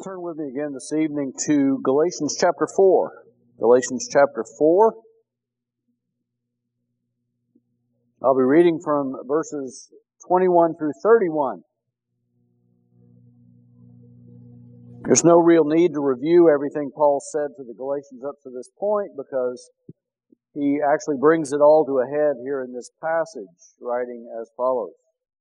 Turn with me again this evening to Galatians chapter 4. Galatians chapter 4. I'll be reading from verses 21 through 31. There's no real need to review everything Paul said to the Galatians up to this point because he actually brings it all to a head here in this passage, writing as follows.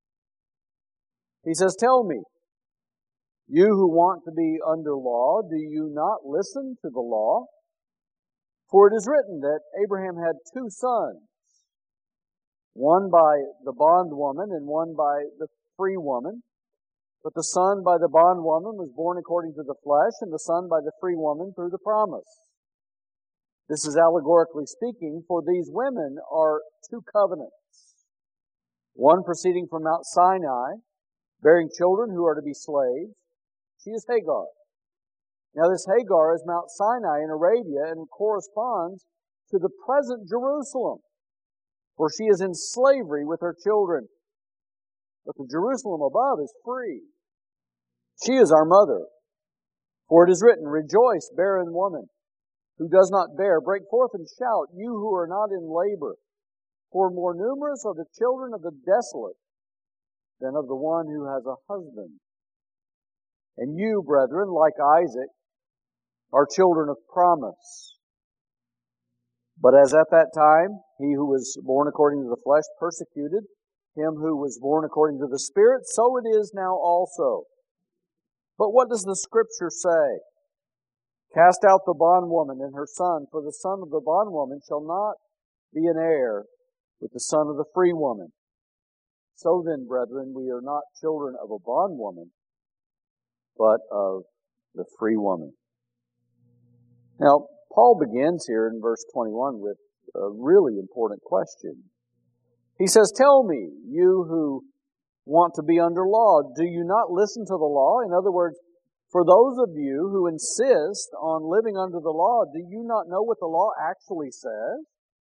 He says, "Tell me, you who want to be under law, do you not listen to the law? For it is written that Abraham had two sons, one by the bondwoman and one by the free woman. But the son by the bondwoman was born according to the flesh, and the son by the free woman through the promise. This is allegorically speaking, for these women are two covenants, one proceeding from Mount Sinai, bearing children who are to be slaves. She is Hagar. Now this Hagar is Mount Sinai in Arabia and corresponds to the present Jerusalem, for she is in slavery with her children. But the Jerusalem above is free. She is our mother. For it is written, Rejoice, barren woman, who does not bear. Break forth and shout, you who are not in labor. For more numerous are the children of the desolate than of the one who has a husband. And you, brethren, like Isaac, are children of promise. But as at that time, he who was born according to the flesh persecuted him who was born according to the Spirit, so it is now also. But what does the Scripture say? Cast out the bondwoman and her son, for the son of the bondwoman shall not be an heir with the son of the free woman. So then, brethren, we are not children of a bondwoman, but of the free woman." Now, Paul begins here in verse 21 with a really important question. He says, "Tell me, you who want to be under law, do you not listen to the law?" In other words, for those of you who insist on living under the law, do you not know what the law actually says?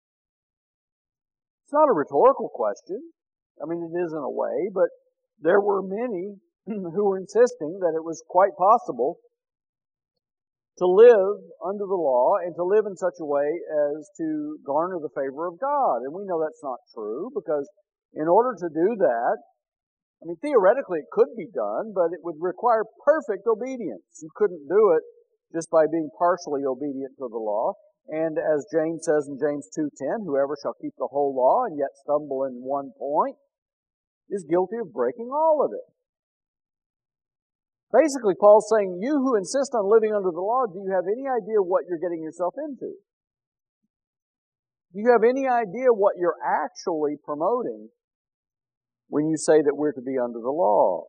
It's not a rhetorical question. I mean, it is in a way, but there were many who were insisting that it was quite possible to live under the law and to live in such a way as to garner the favor of God. And we know that's not true because in order to do that, I mean, theoretically it could be done, but it would require perfect obedience. You couldn't do it just by being partially obedient to the law. And as James says in James 2:10, whoever shall keep the whole law and yet stumble in one point is guilty of breaking all of it. Basically, Paul's saying, you who insist on living under the law, do you have any idea what you're getting yourself into? Do you have any idea what you're actually promoting when you say that we're to be under the law?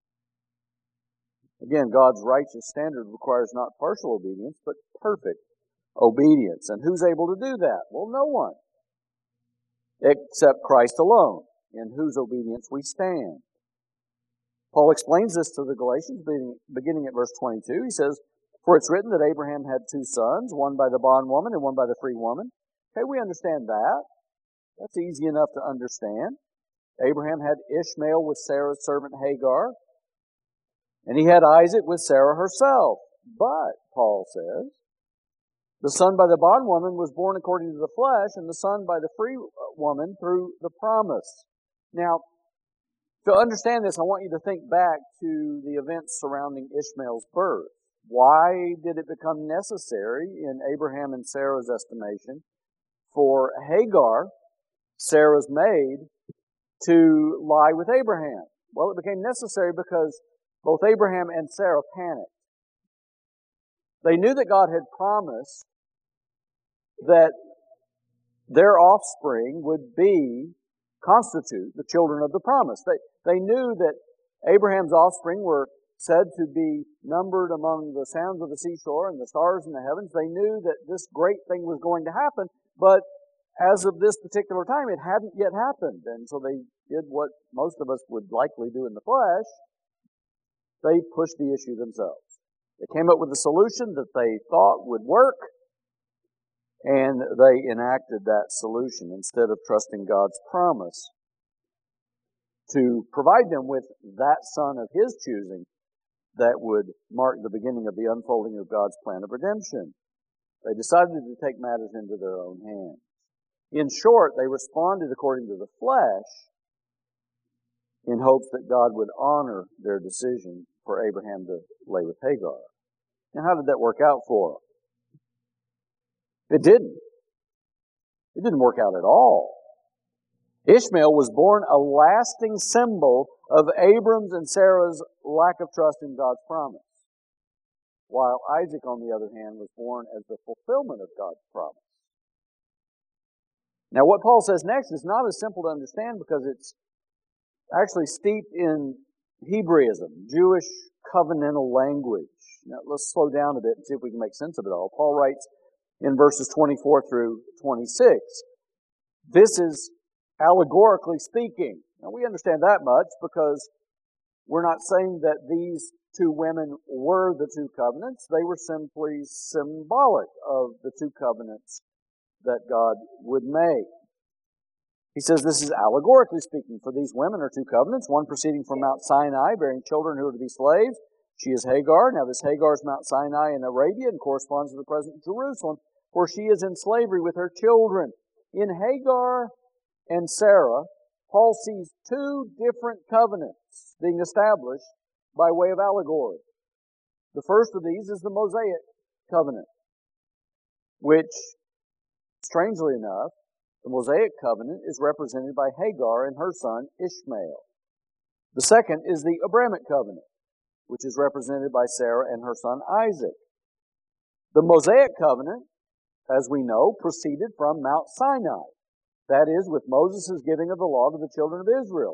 Again, God's righteous standard requires not partial obedience, but perfect obedience. And who's able to do that? Well, no one, except Christ alone, in whose obedience we stand. Paul explains this to the Galatians, beginning at verse 22. He says, "For it's written that Abraham had two sons, one by the bondwoman and one by the free woman." Okay, we understand that. That's easy enough to understand. Abraham had Ishmael with Sarah's servant Hagar, and he had Isaac with Sarah herself. But, Paul says, the son by the bondwoman was born according to the flesh, and the son by the free woman through the promise. Now, to understand this, I want you to think back to the events surrounding Ishmael's birth. Why did it become necessary, in Abraham and Sarah's estimation, for Hagar, Sarah's maid, to lie with Abraham? Well, it became necessary because both Abraham and Sarah panicked. They knew that God had promised that their offspring would constitute the children of the promise. They knew that Abraham's offspring were said to be numbered among the sands of the seashore and the stars in the heavens. They knew that this great thing was going to happen, but as of this particular time, it hadn't yet happened. And so they did what most of us would likely do in the flesh. They pushed the issue themselves. They came up with a solution that they thought would work, and they enacted that solution instead of trusting God's promise to provide them with that son of his choosing that would mark the beginning of the unfolding of God's plan of redemption. They decided to take matters into their own hands. In short, they responded according to the flesh in hopes that God would honor their decision for Abraham to lay with Hagar. Now, how did that work out for them? It didn't. It didn't work out at all. Ishmael was born a lasting symbol of Abram's and Sarah's lack of trust in God's promise, while Isaac, on the other hand, was born as the fulfillment of God's promise. Now, what Paul says next is not as simple to understand because it's actually steeped in Hebraism, Jewish covenantal language. Now, let's slow down a bit and see if we can make sense of it all. Paul writes in verses 24 through 26, this is allegorically speaking. Now, we understand that much because we're not saying that these two women were the two covenants. They were simply symbolic of the two covenants that God would make. He says this is allegorically speaking, for these women are two covenants, one proceeding from Mount Sinai, bearing children who are to be slaves. She is Hagar. Now this Hagar is Mount Sinai in Arabia and corresponds to the present Jerusalem, for she is in slavery with her children. In Hagar and Sarah, Paul sees two different covenants being established by way of allegory. The first of these is the Mosaic covenant, which, strangely enough, the Mosaic covenant is represented by Hagar and her son Ishmael. The second is the Abrahamic covenant, which is represented by Sarah and her son Isaac. The Mosaic covenant, as we know, proceeded from Mount Sinai. That is, with Moses' giving of the law to the children of Israel.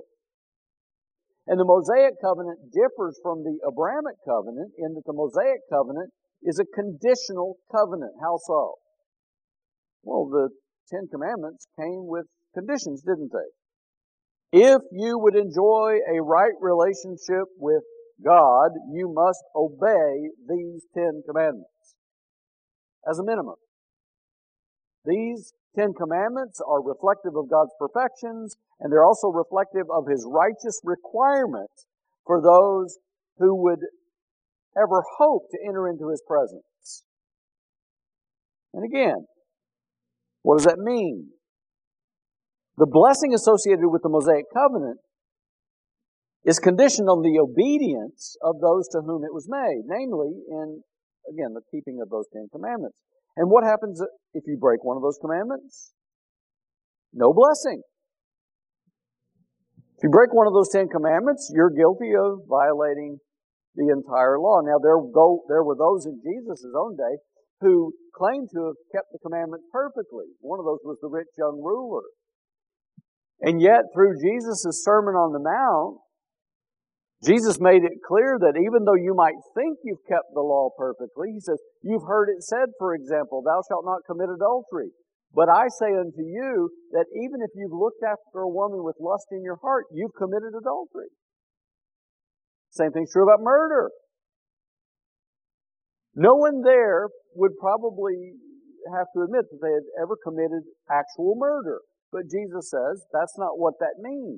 And the Mosaic covenant differs from the Abrahamic covenant in that the Mosaic covenant is a conditional covenant. How so? Well, the Ten Commandments came with conditions, didn't they? If you would enjoy a right relationship with God, you must obey these 10 commandments as a minimum. These 10 commandments are reflective of God's perfections, and they're also reflective of His righteous requirements for those who would ever hope to enter into His presence. And again, what does that mean? The blessing associated with the Mosaic covenant is conditioned on the obedience of those to whom it was made, namely in, again, the keeping of those 10 commandments. And what happens if you break one of those commandments? No blessing. If you break one of those 10 commandments, you're guilty of violating the entire law. Now, there were those in Jesus' own day who claimed to have kept the commandments perfectly. One of those was the rich young ruler. And yet, through Jesus' Sermon on the Mount, Jesus made it clear that even though you might think you've kept the law perfectly, He says, you've heard it said, for example, thou shalt not commit adultery. But I say unto you that even if you've looked after a woman with lust in your heart, you've committed adultery. Same thing's true about murder. No one there would probably have to admit that they had ever committed actual murder. But Jesus says that's not what that means.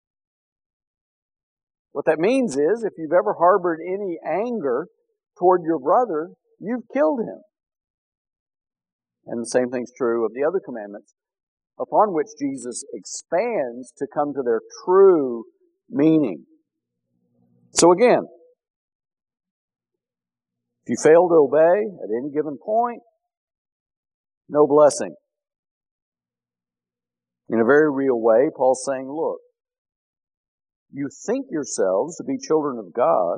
What that means is, if you've ever harbored any anger toward your brother, you've killed him. And the same thing's true of the other commandments, upon which Jesus expands to come to their true meaning. So again, if you fail to obey at any given point, no blessing. In a very real way, Paul's saying, look, you think yourselves to be children of God.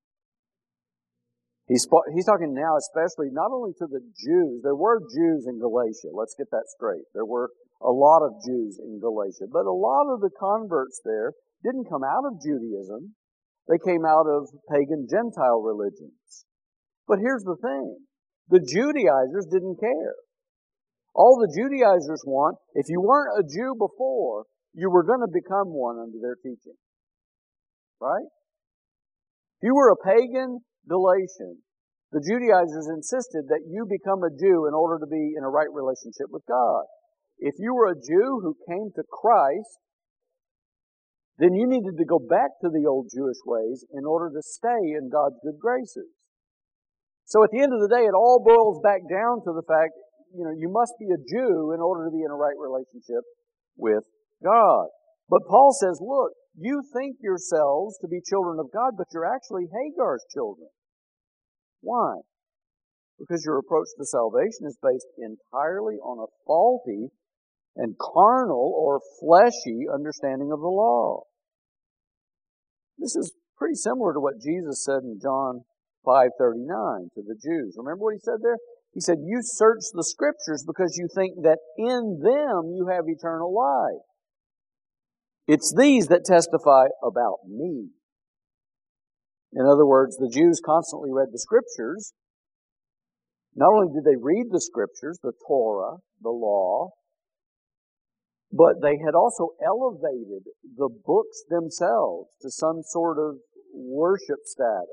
He's talking now especially not only to the Jews. There were Jews in Galatia. Let's get that straight. There were a lot of Jews in Galatia. But a lot of the converts there didn't come out of Judaism. They came out of pagan Gentile religions. But here's the thing. The Judaizers didn't care. All the Judaizers want, if you weren't a Jew before, you were going to become one under their teaching. Right? If you were a pagan Galatian, the Judaizers insisted that you become a Jew in order to be in a right relationship with God. If you were a Jew who came to Christ, then you needed to go back to the old Jewish ways in order to stay in God's good graces. So at the end of the day, it all boils back down to the fact, you must be a Jew in order to be in a right relationship with God. But Paul says, look, you think yourselves to be children of God, but you're actually Hagar's children. Why? Because your approach to salvation is based entirely on a faulty and carnal or fleshy understanding of the law. This is pretty similar to what Jesus said in John 5:39 to the Jews. Remember what he said there? He said, you search the Scriptures because you think that in them you have eternal life. It's these that testify about me. In other words, the Jews constantly read the Scriptures. Not only did they read the Scriptures, the Torah, the law, but they had also elevated the books themselves to some sort of worship status.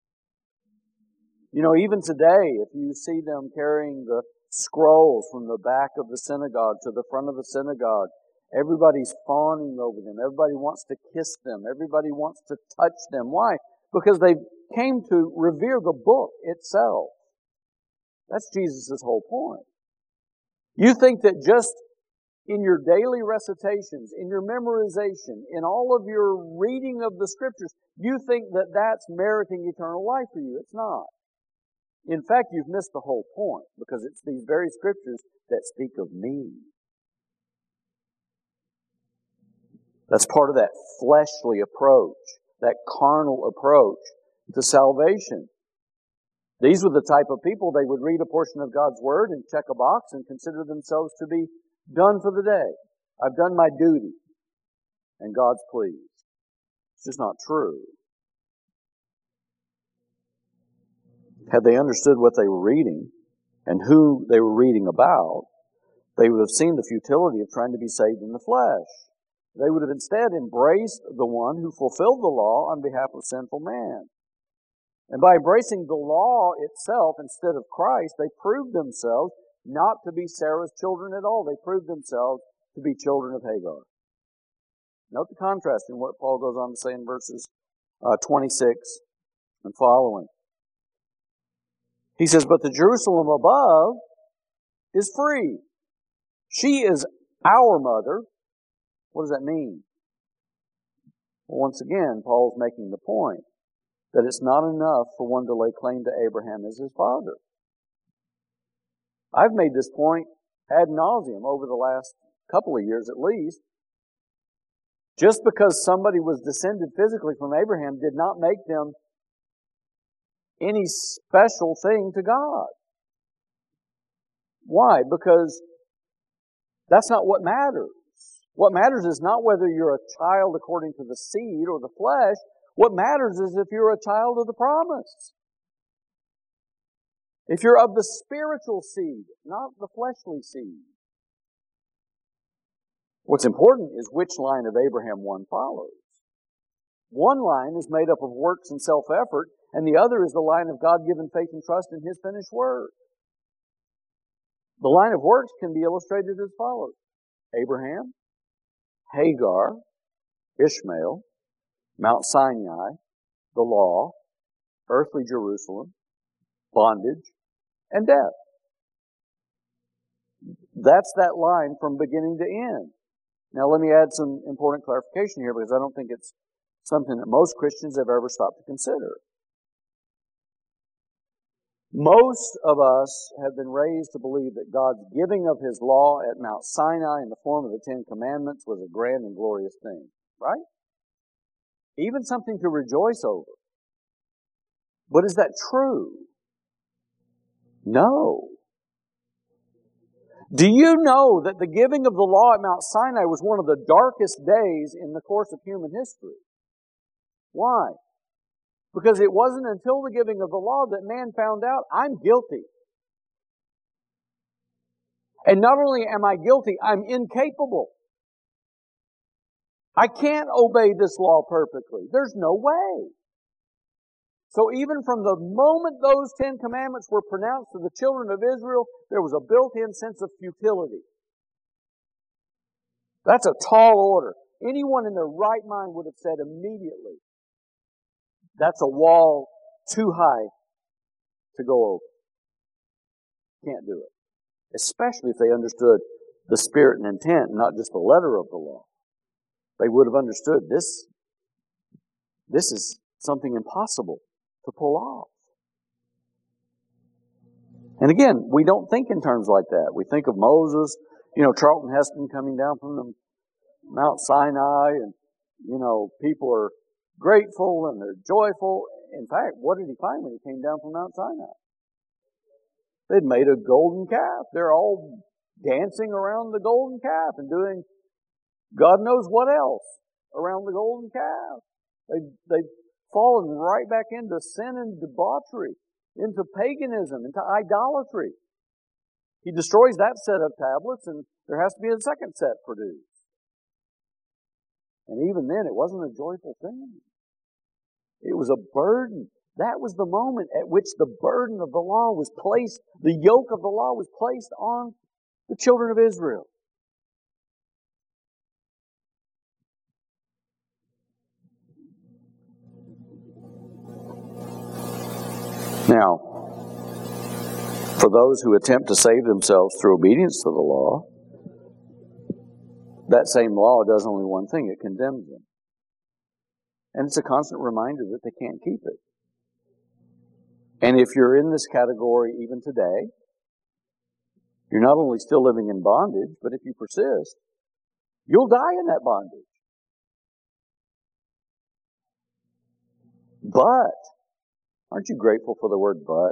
Even today, if you see them carrying the scrolls from the back of the synagogue to the front of the synagogue, everybody's fawning over them. Everybody wants to kiss them. Everybody wants to touch them. Why? Because they came to revere the book itself. That's Jesus' whole point. You think that just in your daily recitations, in your memorization, in all of your reading of the Scriptures, you think that that's meriting eternal life for you. It's not. In fact, you've missed the whole point, because it's these very Scriptures that speak of me. That's part of that fleshly approach, that carnal approach to salvation. These were the type of people, they would read a portion of God's Word and check a box and consider themselves to be done for the day. I've done my duty, and God's pleased. It's just not true. Had they understood what they were reading and who they were reading about, they would have seen the futility of trying to be saved in the flesh. They would have instead embraced the one who fulfilled the law on behalf of sinful man. And by embracing the law itself instead of Christ, they proved themselves not to be Sarah's children at all. They proved themselves to be children of Hagar. Note the contrast in what Paul goes on to say in verses 26 and following. He says, but the Jerusalem above is free. She is our mother. What does that mean? Well, once again, Paul's making the point that it's not enough for one to lay claim to Abraham as his father. I've made this point ad nauseum over the last couple of years at least. Just because somebody was descended physically from Abraham did not make them any special thing to God. Why? Because that's not what matters. What matters is not whether you're a child according to the seed or the flesh. What matters is if you're a child of the promise. If you're of the spiritual seed, not the fleshly seed. What's important is which line of Abraham one follows. One line is made up of works and self-effort, and the other is the line of God-given faith and trust in His finished work. The line of works can be illustrated as follows. Abraham, Hagar, Ishmael, Mount Sinai, the law, earthly Jerusalem, bondage, and death. That's that line from beginning to end. Now let me add some important clarification here, because I don't think it's something that most Christians have ever stopped to consider. Most of us have been raised to believe that God's giving of His law at Mount Sinai in the form of the Ten Commandments was a grand and glorious thing, right? Even something to rejoice over. But is that true? No. Do you know that the giving of the law at Mount Sinai was one of the darkest days in the course of human history? Why? Because it wasn't until the giving of the law that man found out, I'm guilty. And not only am I guilty, I'm incapable. I can't obey this law perfectly. There's no way. So even from the moment those 10 commandments were pronounced to the children of Israel, there was a built-in sense of futility. That's a tall order. anyone in their right mind would have said immediately, that's a wall too high to go over. Can't do it. Especially if they understood the spirit and intent, not just the letter of the law. They would have understood this is something impossible to pull off. And again, we don't think in terms like that. We think of Moses, Charlton Heston coming down from the Mount Sinai, and, people are grateful and they're joyful. In fact, what did he find when he came down from Mount Sinai? They'd made a golden calf. They're all dancing around the golden calf and doing God knows what else around the golden calf. They've fallen right back into sin and debauchery, into paganism, into idolatry. He destroys that set of tablets, and there has to be a second set produced. And even then, it wasn't a joyful thing. It was a burden. That was the moment at which the burden of the law was placed, the yoke of the law was placed on the children of Israel. Now, for those who attempt to save themselves through obedience to the law, that same law does only one thing: it condemns them. And it's a constant reminder that they can't keep it. And if you're in this category even today, you're not only still living in bondage, but if you persist, you'll die in that bondage. But, aren't you grateful for the word but?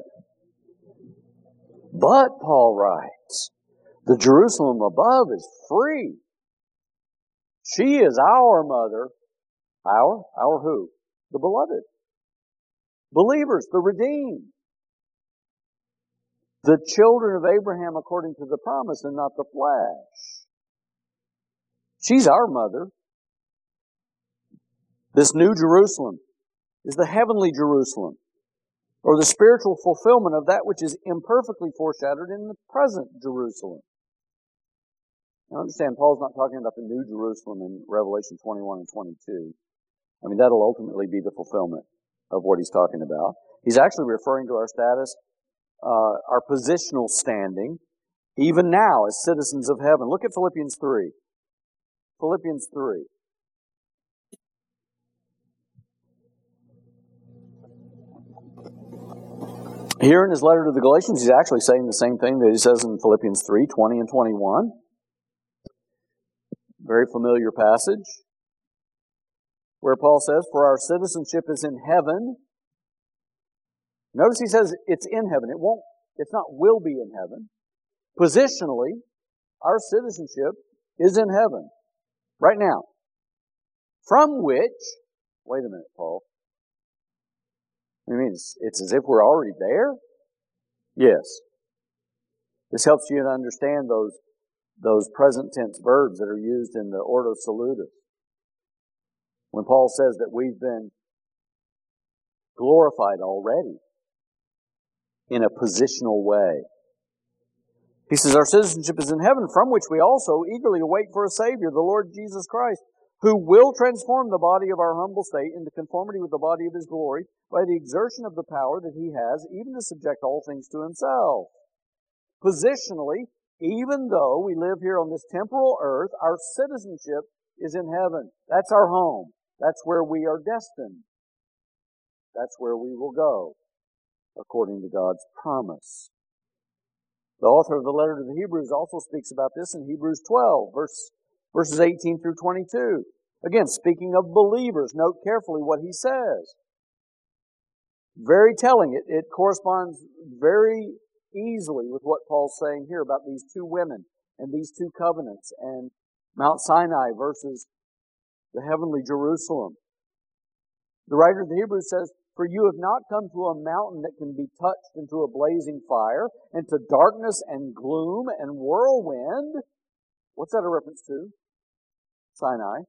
But, Paul writes, the Jerusalem above is free. She is our mother. Our who? The beloved. Believers, the redeemed. The children of Abraham according to the promise and not the flesh. She's our mother. This new Jerusalem is the heavenly Jerusalem, or the spiritual fulfillment of that which is imperfectly foreshadowed in the present Jerusalem. Now understand, Paul's not talking about the new Jerusalem in Revelation 21 and 22. I mean, that'll ultimately be the fulfillment of what he's talking about. He's actually referring to our status, our positional standing, even now as citizens of heaven. Look at Philippians 3. Philippians 3. Here in his letter to the Galatians, he's actually saying the same thing that he says in Philippians 3, 20 and 21. Very familiar passage, where Paul says, for our citizenship is in heaven. Notice he says it's in heaven. It's not will be in heaven. Positionally, our citizenship is in heaven. Right now. From which, wait a minute, Paul. I mean, it's as if we're already there? Yes. This helps you to understand those present tense verbs that are used in the Ordo Salutis. When Paul says that we've been glorified already in a positional way. He says, our citizenship is in heaven, from which we also eagerly await for a Savior, the Lord Jesus Christ, who will transform the body of our humble state into conformity with the body of His glory by the exertion of the power that He has, even to subject all things to Himself. Positionally, even though we live here on this temporal earth, our citizenship is in heaven. That's our home. That's where we are destined. That's where we will go, according to God's promise. The author of the letter to the Hebrews also speaks about this in Hebrews 12, verses 18 through 22. Again, speaking of believers, note carefully what he says. Very telling. It corresponds very easily with what Paul's saying here about these two women and these two covenants and Mount Sinai versus the heavenly Jerusalem. The writer of the Hebrews says, for you have not come to a mountain that can be touched into a blazing fire, and to darkness and gloom and whirlwind. What's that a reference to? Sinai.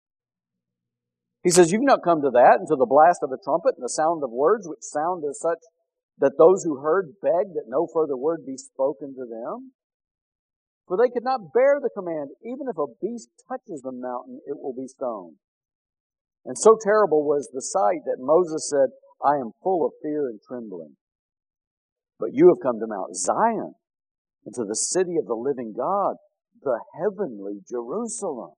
He says, you've not come to that, and to the blast of a trumpet and the sound of words, which sound as such that those who heard begged that no further word be spoken to them. For they could not bear the command, even if a beast touches the mountain, it will be stoned. And so terrible was the sight that Moses said, I am full of fear and trembling. But you have come to Mount Zion, and to the city of the living God, the heavenly Jerusalem.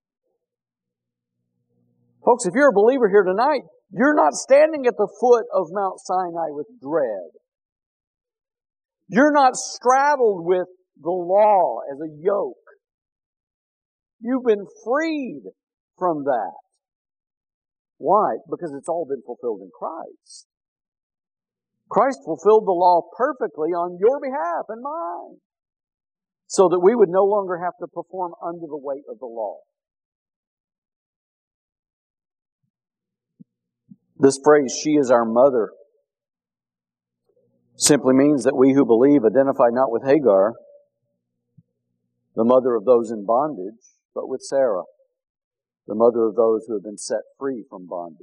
Folks, if you're a believer here tonight, you're not standing at the foot of Mount Sinai with dread. You're not straddled with the law as a yoke. You've been freed from that. Why? Because it's all been fulfilled in Christ. Christ fulfilled the law perfectly on your behalf and mine, so that we would no longer have to perform under the weight of the law. This phrase, she is our mother, simply means that we who believe identify not with Hagar, the mother of those in bondage, but with Sarah, the mother of those who have been set free from bondage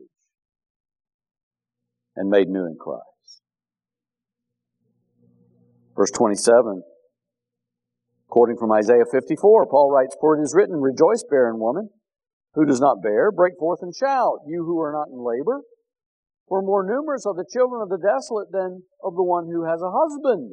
and made new in Christ. Verse 27, quoting from Isaiah 54, Paul writes, For it is written, Rejoice, barren woman, who does not bear, break forth and shout, you who are not in labor. For more numerous are the children of the desolate than of the one who has a husband.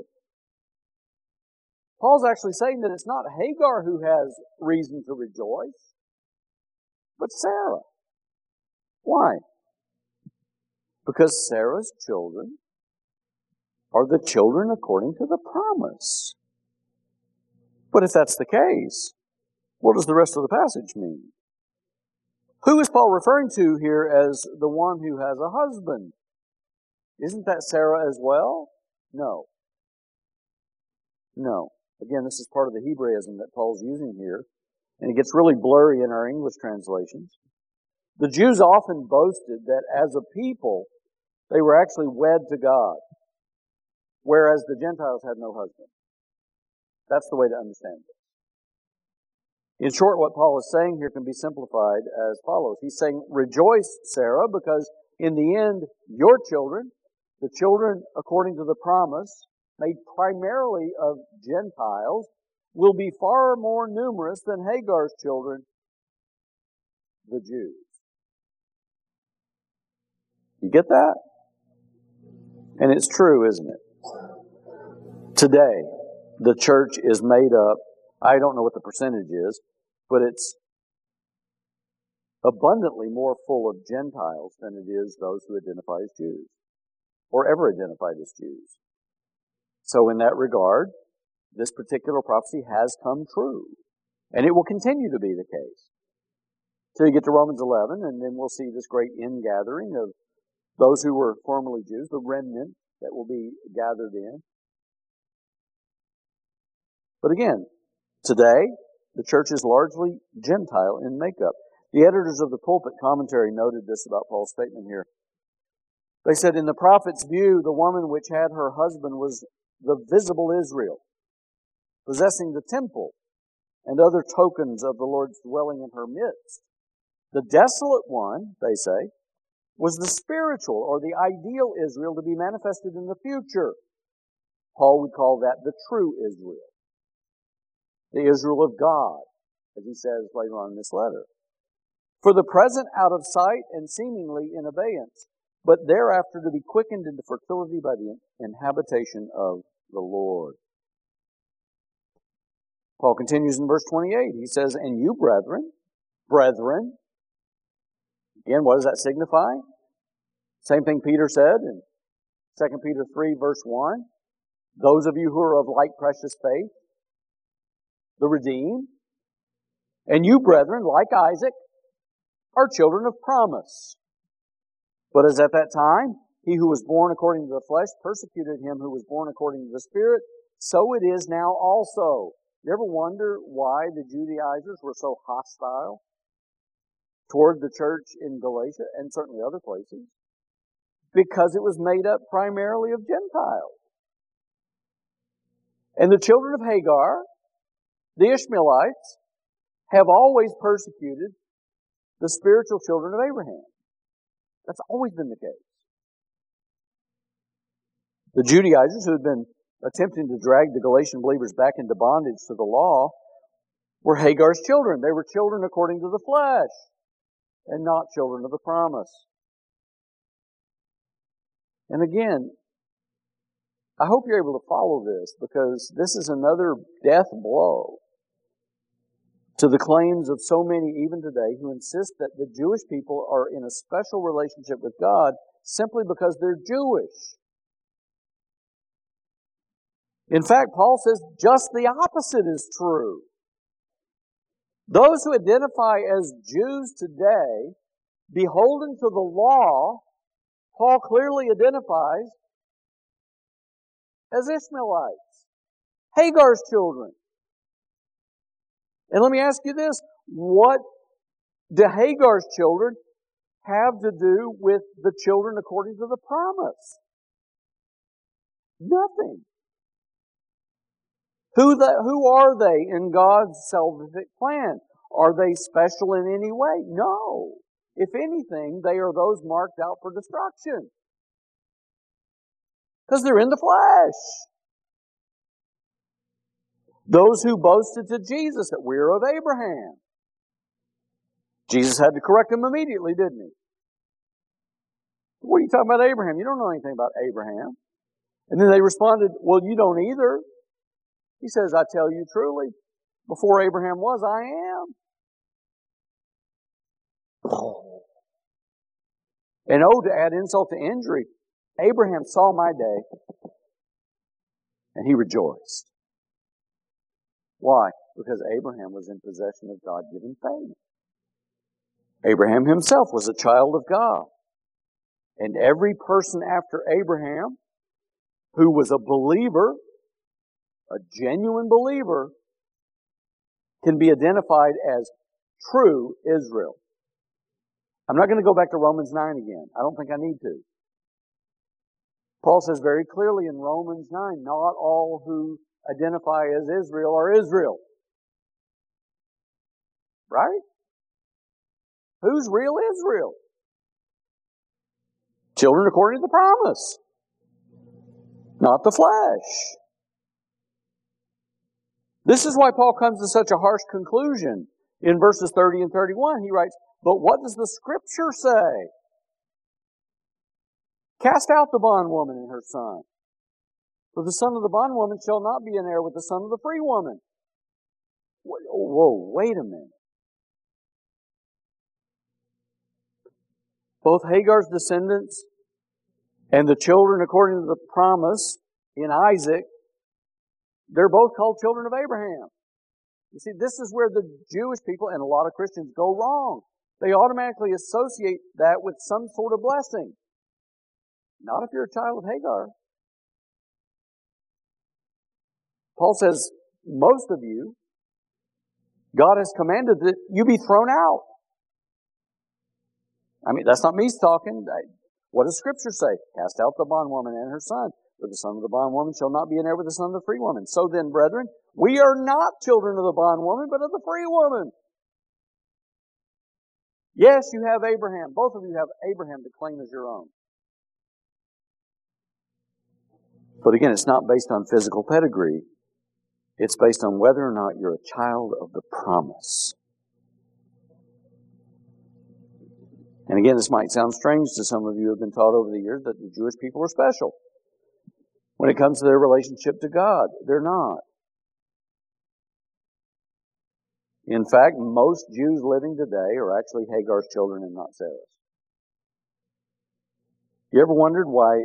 Paul's actually saying that it's not Hagar who has reason to rejoice, but Sarah. Why? Because Sarah's children are the children according to the promise. But if that's the case, what does the rest of the passage mean? Who is Paul referring to here as the one who has a husband? Isn't that Sarah as well? No. No. Again, this is part of the Hebraism that Paul's using here, and it gets really blurry in our English translations. The Jews often boasted that as a people, they were actually wed to God, whereas the Gentiles had no husband. That's the way to understand it. In short, what Paul is saying here can be simplified as follows. He's saying, rejoice, Sarah, because in the end, your children, the children according to the promise, made primarily of Gentiles, will be far more numerous than Hagar's children, the Jews. You get that? And it's true, isn't it? Today, the church is made up, I don't know what the percentage is, but it's abundantly more full of Gentiles than it is those who identify as Jews, or ever identified as Jews. So in that regard, this particular prophecy has come true, and it will continue to be the case. So you get to Romans 11, and then we'll see this great ingathering of those who were formerly Jews, the remnant that will be gathered in. But again, today, the church is largely Gentile in makeup. The editors of the Pulpit Commentary noted this about Paul's statement here. They said, in the prophet's view, the woman which had her husband was the visible Israel, possessing the temple and other tokens of the Lord's dwelling in her midst. The desolate one, they say, was the spiritual or the ideal Israel to be manifested in the future. Paul would call that the true Israel. The Israel of God, as he says later on in this letter. For the present out of sight and seemingly in abeyance, but thereafter to be quickened into fertility by the inhabitation of the Lord. Paul continues in verse 28. He says, and you brethren, again, what does that signify? Same thing Peter said in 2 Peter 3 verse 1. Those of you who are of like precious faith, the redeemed, and you, brethren, like Isaac, are children of promise. But as at that time, he who was born according to the flesh persecuted him who was born according to the Spirit, so it is now also. You ever wonder why the Judaizers were so hostile toward the church in Galatia and certainly other places? Because it was made up primarily of Gentiles. And the children of Hagar, the Ishmaelites, have always persecuted the spiritual children of Abraham. That's always been the case. The Judaizers who had been attempting to drag the Galatian believers back into bondage to the law were Hagar's children. They were children according to the flesh and not children of the promise. And again, I hope you're able to follow this, because this is another death blow to the claims of so many even today who insist that the Jewish people are in a special relationship with God simply because they're Jewish. In fact, Paul says just the opposite is true. Those who identify as Jews today, beholden to the law, Paul clearly identifies as Ishmaelites, Hagar's children. And let me ask you this, what do Hagar's children have to do with the children according to the promise? Nothing. Who are they in God's salvific plan? Are they special in any way? No. If anything, they are those marked out for destruction. Because they're in the flesh. Those who boasted to Jesus that we are of Abraham. Jesus had to correct them immediately, didn't he? What are you talking about Abraham? You don't know anything about Abraham. And then they responded, well, you don't either. He says, I tell you truly, before Abraham was, I am. And to add insult to injury, Abraham saw my day, and he rejoiced. Why? Because Abraham was in possession of God-given faith. Abraham himself was a child of God. And every person after Abraham who was a believer, a genuine believer, can be identified as true Israel. I'm not going to go back to Romans 9 again. I don't think I need to. Paul says very clearly in Romans 9, not all who identify as Israel are Israel. Right? Who's real Israel? Children according to the promise. Not the flesh. This is why Paul comes to such a harsh conclusion. In verses 30 and 31, he writes, but what does the Scripture say? Cast out the bondwoman and her son. For the son of the bondwoman shall not be an heir with the son of the free woman. Whoa, wait a minute. Both Hagar's descendants and the children according to the promise in Isaac, they're both called children of Abraham. You see, this is where the Jewish people and a lot of Christians go wrong. They automatically associate that with some sort of blessing. Not if you're a child of Hagar. Paul says, most of you, God has commanded that you be thrown out. I mean, that's not me talking. What does Scripture say? Cast out the bondwoman and her son. For the son of the bondwoman shall not be an heir with the son of the free woman. So then, brethren, we are not children of the bondwoman, but of the free woman. Yes, you have Abraham. Both of you have Abraham to claim as your own. But again, it's not based on physical pedigree. It's based on whether or not you're a child of the promise. And again, this might sound strange to some of you who have been taught over the years that the Jewish people are special. When it comes to their relationship to God, they're not. In fact, most Jews living today are actually Hagar's children and not Sarah's. You ever wondered why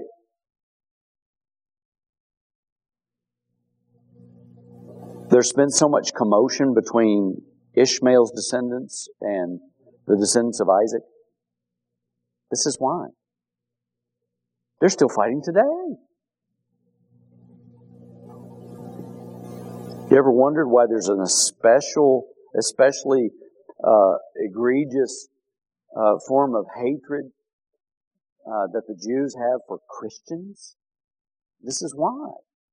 there's been so much commotion between Ishmael's descendants and the descendants of Isaac? This is why. They're still fighting today. You ever wondered why there's an especially egregious form of hatred that the Jews have for Christians? This is why.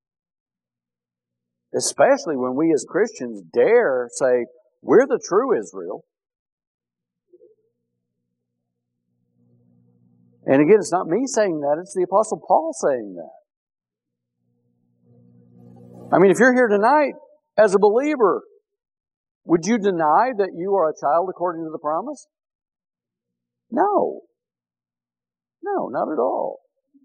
Especially when we as Christians dare say, we're the true Israel. And again, it's not me saying that, it's the Apostle Paul saying that. I mean, if you're here tonight as a believer, Would you deny that you are a child according to the promise? No. No, not at all.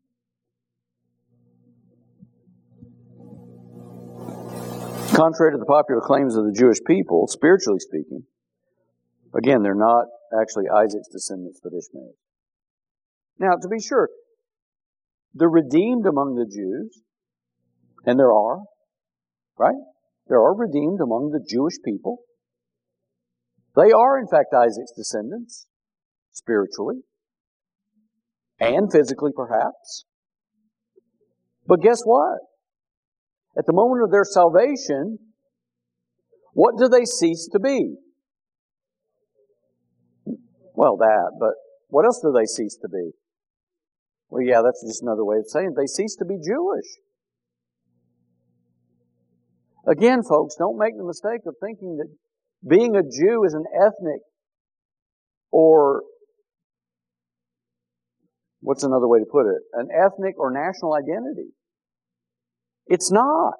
Contrary to the popular claims of the Jewish people, spiritually speaking, again, they're not actually Isaac's descendants, but Ishmael's. Now, to be sure, the redeemed among the Jews, and there are, right? There are redeemed among the Jewish people. They are, in fact, Isaac's descendants, spiritually, and physically, perhaps. But guess what? At the moment of their salvation, what do they cease to be? Well, that, but what else do they cease to be? Well, yeah, that's just another way of saying it. They cease to be Jewish. Again, folks, don't make the mistake of thinking that being a Jew is an ethnic or, what's another way to put it? An ethnic or national identity. It's not.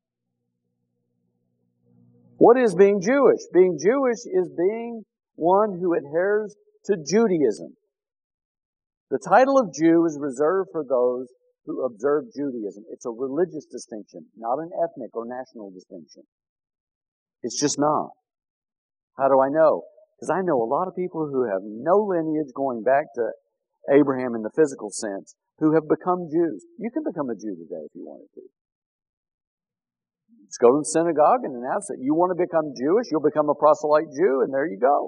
What is being Jewish? Being Jewish is being one who adheres to Judaism. The title of Jew is reserved for those who observe Judaism. It's a religious distinction, not an ethnic or national distinction. It's just not. How do I know? Because I know a lot of people who have no lineage going back to Abraham in the physical sense, who have become Jews. You can become a Jew today if you wanted to. Just go to the synagogue and announce that you want to become Jewish, you'll become a proselyte Jew, and there you go.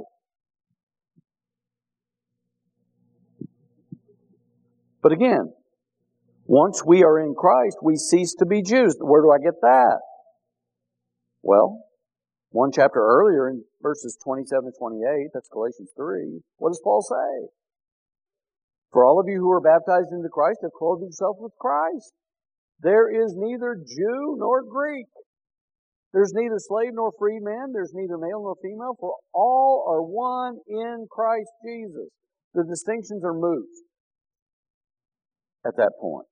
But again, once we are in Christ, we cease to be Jews. Where do I get that? Well, one chapter earlier in verses 27 and 28, that's Galatians 3, what does Paul say? For all of you who are baptized into Christ have clothed yourself with Christ. There is neither Jew nor Greek. There's neither slave nor free man. There's neither male nor female, for all are one in Christ Jesus. The distinctions are moot at that point.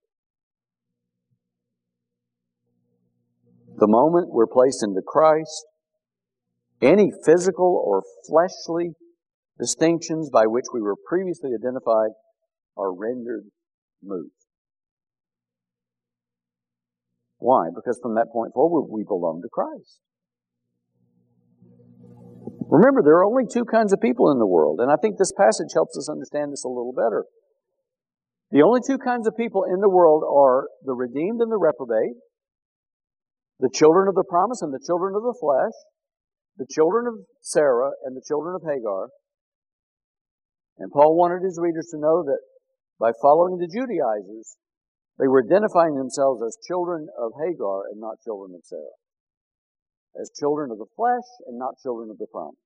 The moment we're placed into Christ, any physical or fleshly distinctions by which we were previously identified are rendered moot. Why? Because from that point forward, we belong to Christ. Remember, there are only two kinds of people in the world, and I think this passage helps us understand this a little better. The only two kinds of people in the world are the redeemed and the reprobate, the children of the promise and the children of the flesh, the children of Sarah and the children of Hagar. And Paul wanted his readers to know that by following the Judaizers, they were identifying themselves as children of Hagar and not children of Sarah. As children of the flesh and not children of the promise.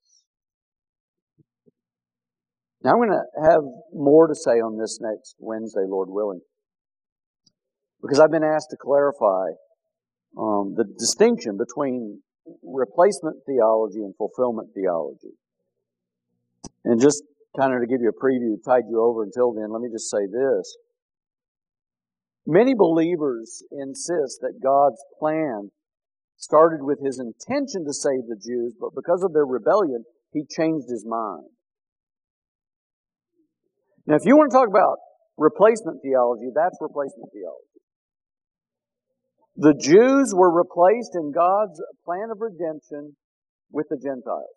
Now I'm going to have more to say on this next Wednesday, Lord willing. Because I've been asked to clarify the distinction between replacement theology and fulfillment theology. And just kind of to give you a preview, tide you over until then, let me just say this. Many believers insist that God's plan started with His intention to save the Jews, but because of their rebellion, He changed His mind. Now, if you want to talk about replacement theology, that's replacement theology. The Jews were replaced in God's plan of redemption with the Gentiles.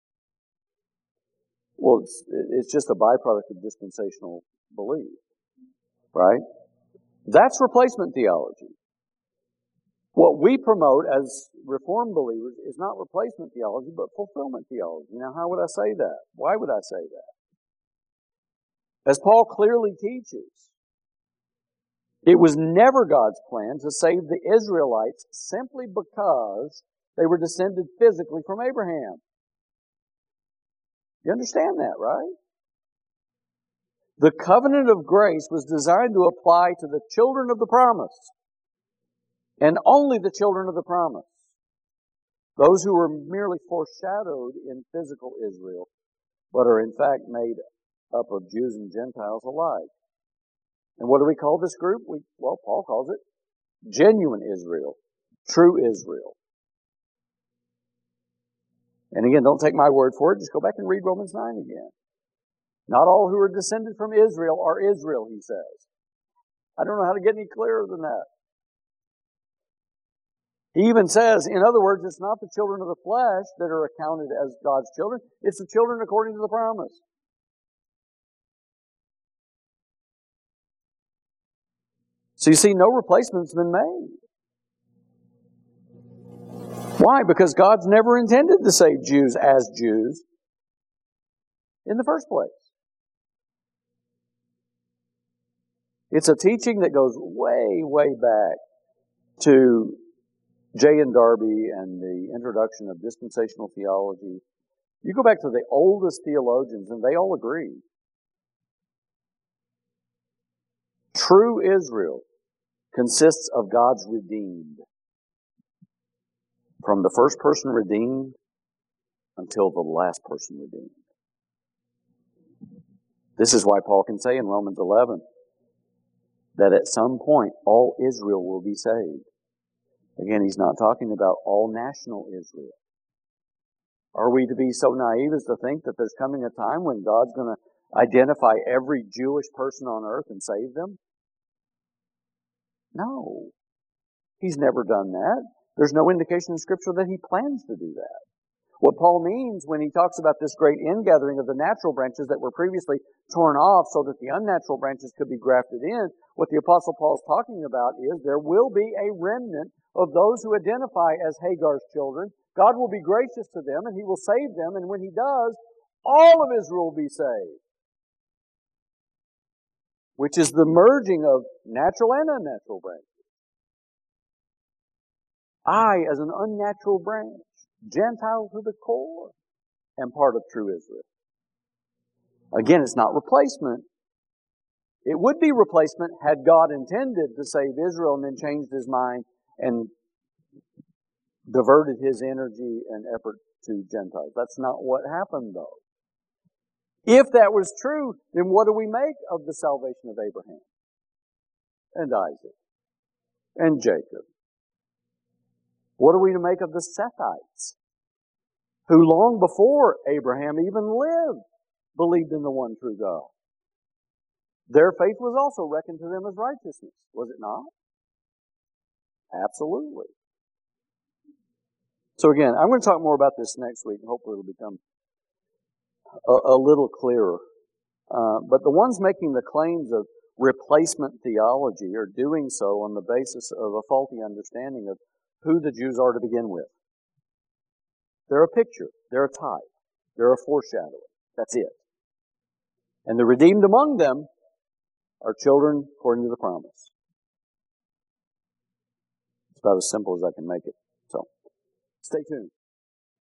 Well, it's just a byproduct of dispensational belief, right? That's replacement theology. What we promote as Reformed believers is not replacement theology, but fulfillment theology. Now, how would I say that? Why would I say that? As Paul clearly teaches, it was never God's plan to save the Israelites simply because they were descended physically from Abraham. You understand that, right? The covenant of grace was designed to apply to the children of the promise, and only the children of the promise. Those who were merely foreshadowed in physical Israel, but are in fact made up of Jews and Gentiles alike. And what do we call this group? Well, Paul calls it genuine Israel, true Israel. And again, don't take my word for it. Just go back and read Romans 9 again. Not all who are descended from Israel are Israel, he says. I don't know how to get any clearer than that. He even says, in other words, it's not the children of the flesh that are accounted as God's children. It's the children according to the promise. So you see, no replacement's been made. Why? Because God's never intended to save Jews as Jews in the first place. It's a teaching that goes way, way back to Jay and Darby and the introduction of dispensational theology. You go back to the oldest theologians and they all agree. True Israel consists of God's redeemed. From the first person redeemed until the last person redeemed. This is why Paul can say in Romans 11 that at some point all Israel will be saved. Again, he's not talking about all national Israel. Are we to be so naive as to think that there's coming a time when God's going to identify every Jewish person on earth and save them? No. He's never done that. There's no indication in Scripture that he plans to do that. What Paul means when he talks about this great ingathering of the natural branches that were previously torn off so that the unnatural branches could be grafted in, what the Apostle Paul is talking about is there will be a remnant of those who identify as Hagar's children. God will be gracious to them and he will save them, and when he does, all of Israel will be saved. Which is the merging of natural and unnatural branches. I, as an unnatural branch, Gentile to the core, am part of true Israel. Again, it's not replacement. It would be replacement had God intended to save Israel and then changed his mind and diverted his energy and effort to Gentiles. That's not what happened, though. If that was true, then what do we make of the salvation of Abraham and Isaac and Jacob? What are we to make of the Sethites, who long before Abraham even lived, believed in the one true God? Their faith was also reckoned to them as righteousness, was it not? Absolutely. So again, I'm going to talk more about this next week, and hopefully it'll become a little clearer. But the ones making the claims of replacement theology are doing so on the basis of a faulty understanding of who the Jews are to begin with. They're a picture. They're a type. They're a foreshadowing. That's it. And the redeemed among them are children according to the promise. It's about as simple as I can make it. So, stay tuned.